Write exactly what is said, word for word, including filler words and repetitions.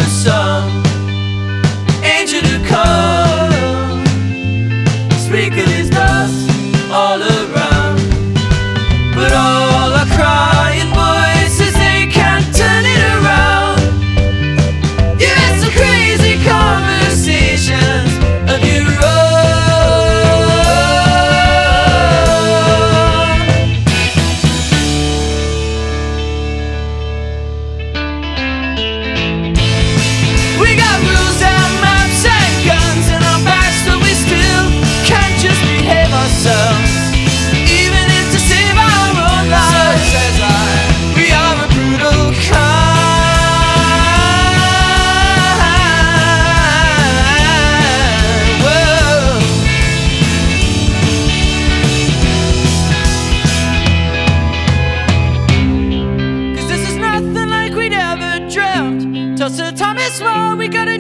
for some angel to come, sprinkle his dust all around. But all our crying voices, they can't turn it around. You had some crazy conversations of your we got rules and maps and guns in our backs, but we still can't just behave ourselves, even if to save our own lives. So says I, we are a brutal kind. Whoa. Cause this is nothing like we'd ever dreamt. Till Sir Thomas More, we gotta